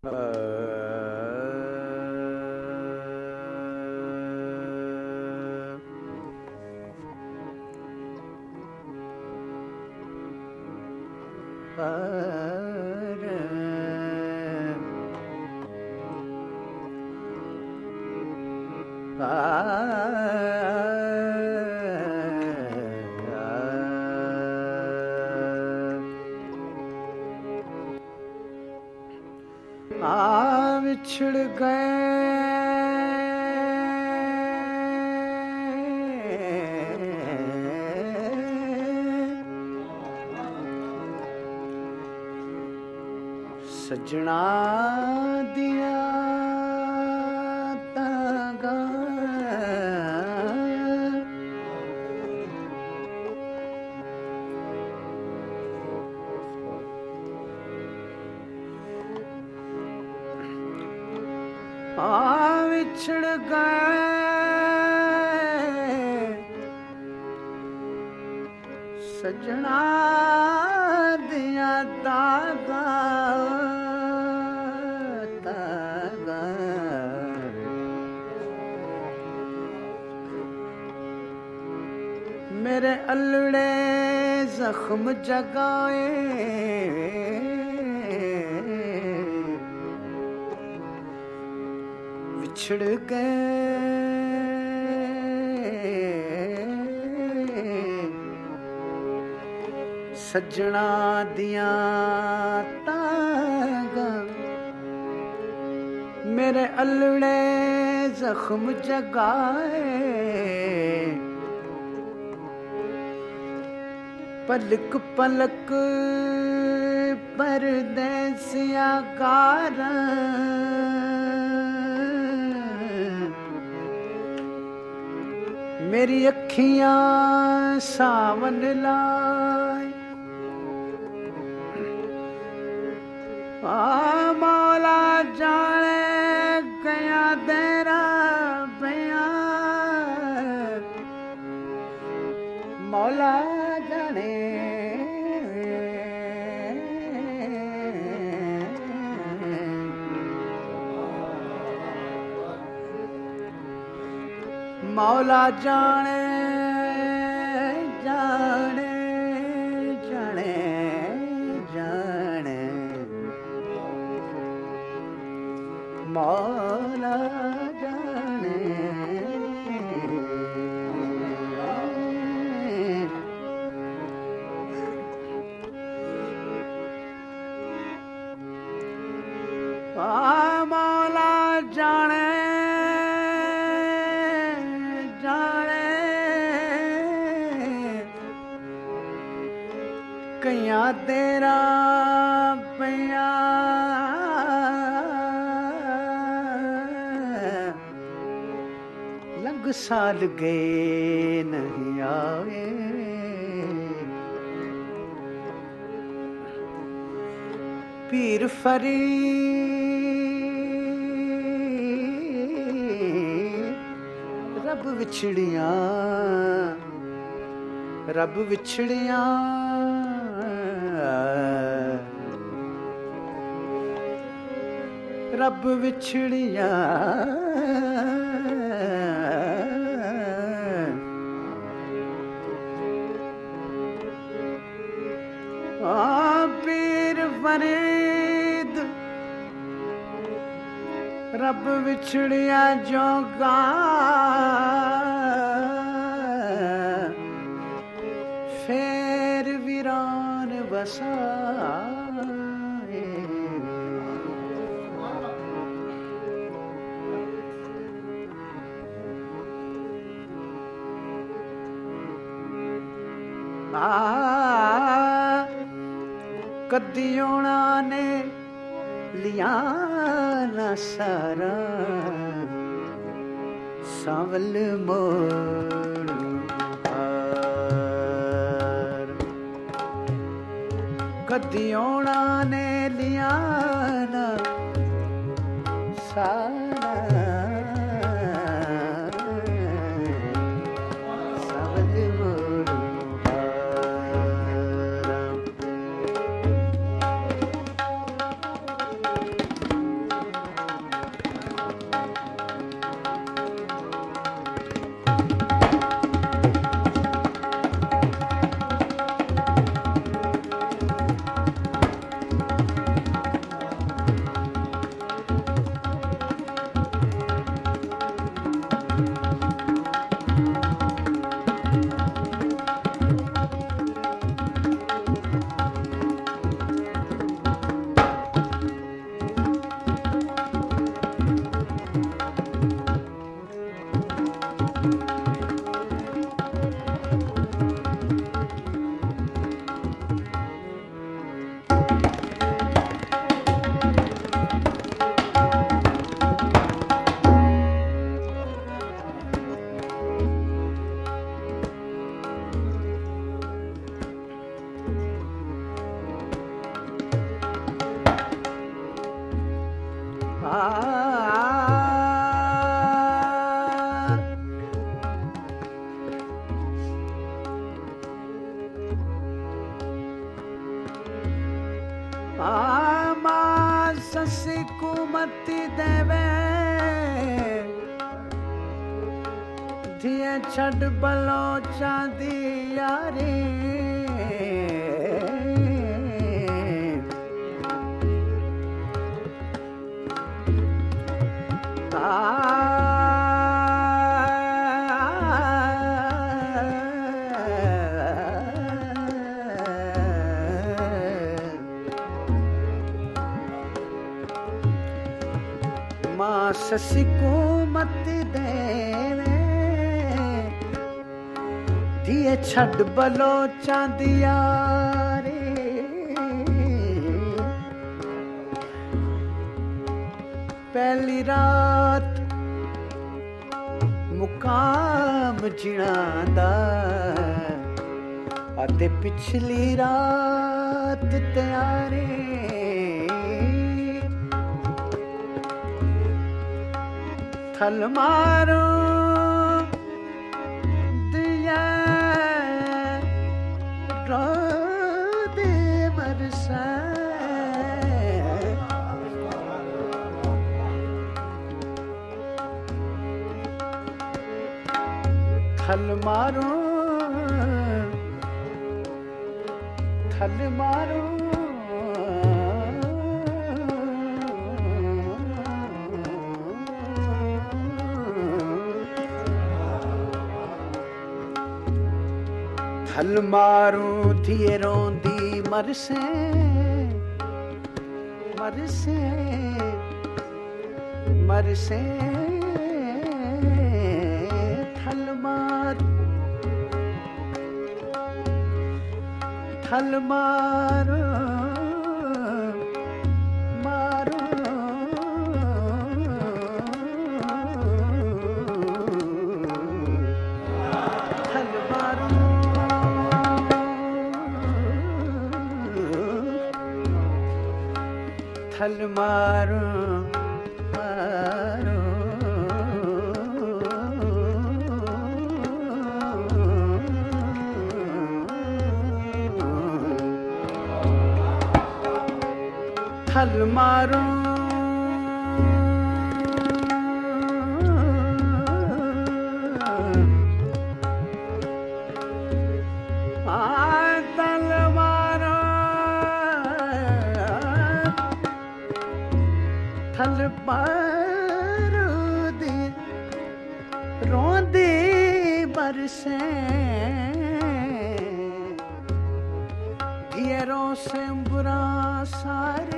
बिछड़ गए सजना दिया तागा बिछड़ गए सजना दिया तागा तागा मेरे अल्लड़े जख्म जगाए बिछड़ गए सजना दिया तागा मेरे अल्लड़े जख्म जगाए पलक पलक परदेसिया कारा मेरी अखियां सावन लाए मौला जाने गया तेरा बया मौला जाने मौला जाने जाने जाने जाने मौला जाने मौला जाने कैया तेरा पैया लग साल गए नहीं आए पीर फरीद रब विछड़ियां रब विछड़ियां रब विछड़िया पीर फरीद रब विछड़िया जोगा फेर वीरान बसा कदियों ने लिया ना सारा सावल मोड़ कदियों ने लिया ना सारा आमा ससी कुमति देवे धिए छड़ बलो चांदी यारी ससी कुमति देवे दिए छड़ बलो चांदिया रे पहली रात मुकाम जिणादा अते पिछली रात त्यारे थल मारो दिया रो दे बरसा थल मारो थल मारू थिए रोंदी मरसे मरसे मरसे थल मारू मारो थल मारो मारो थल मारो थल मारो दी रोंदी बरसे ढेरों से बुरा सारे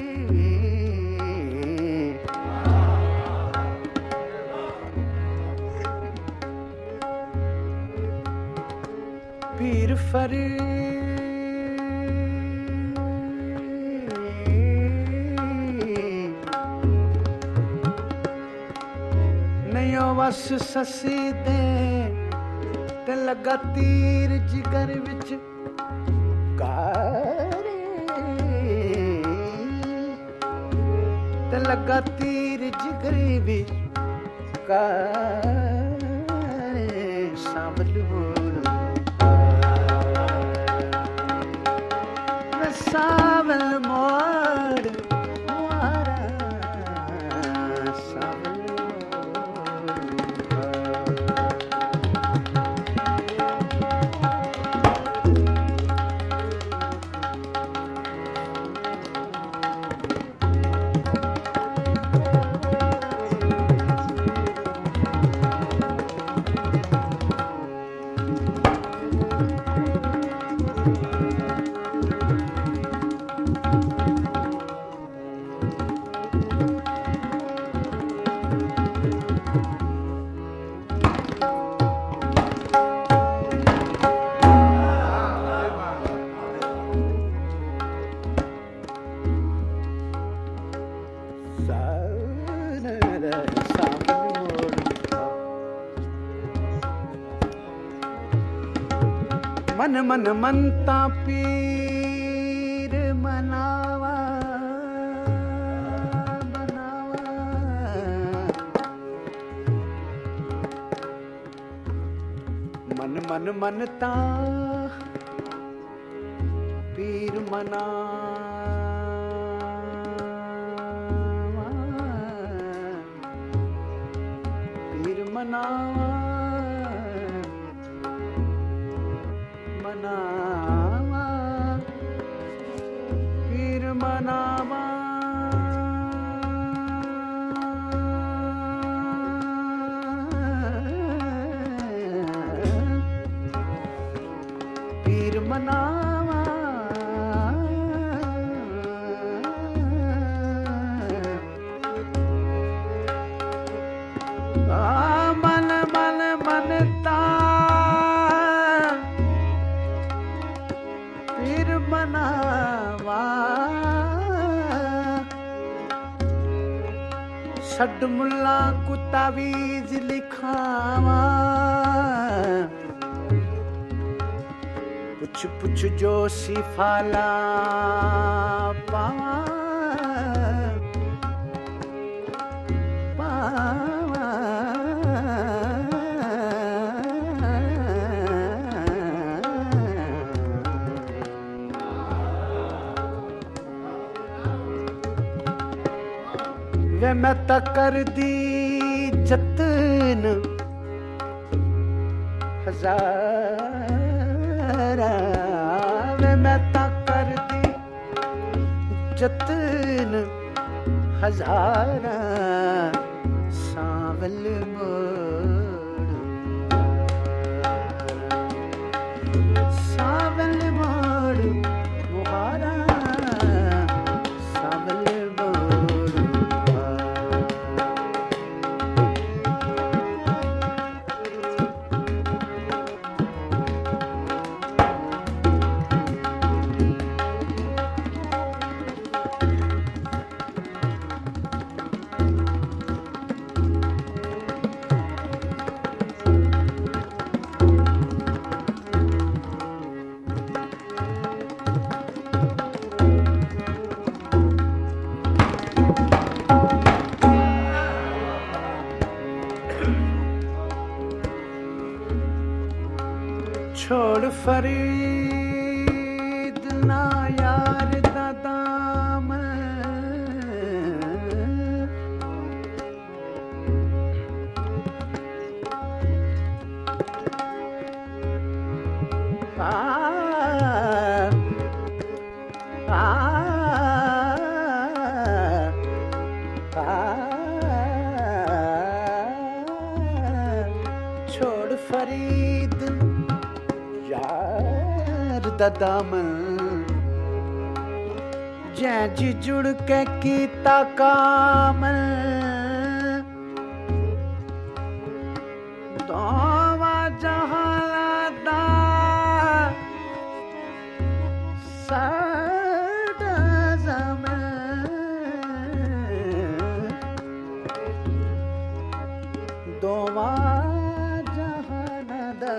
पीर फरीद बस ससी दे ते लगा तीर जिगर विच कारे ते लगा तीर जिगर विच कारे सावल सावल मोड़ मारा सावल मन मन मनता पीर मनावा बनावा मन मन मनता पीर मना मनावा मनावा पीर मनावा पीर मनावा मन मन मनता पीर मनावा सड मुल्ला को तावीज लिखावा पुछ पुछ जो सिफाला पावा पावा वे मैं ता कर दी जतन हजारा वे मैं ता कर दी जतन हजारा सावल मोड़ सावल मोड़ मुहारा सावल छोड़ फरीद ना यार दादाम छोड़ फरीद यार दादामन जै जी जुड़ के कीता काम दोवा जहां दा साडा ज़मान दोवा जहां दा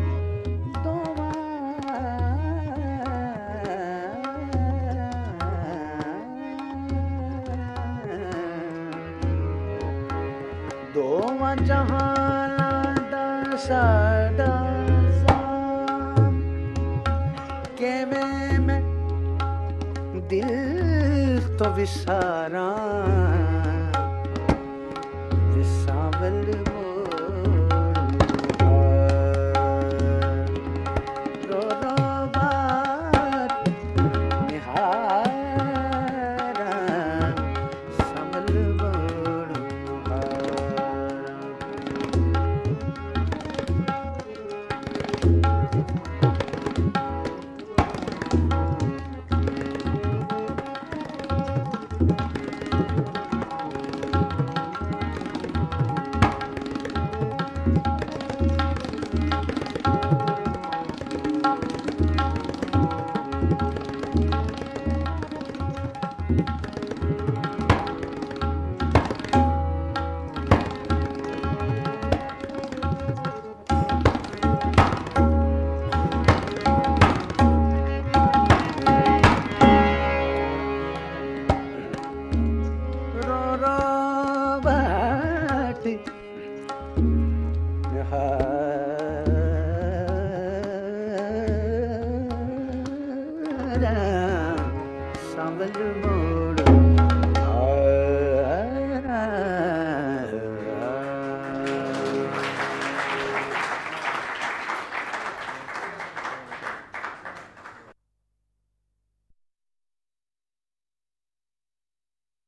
दोवा जहां दा साडा ज़ाम केवें मैं दिल तो विसारा विसावल रो रो बात निहारा सावल सांवल मोड़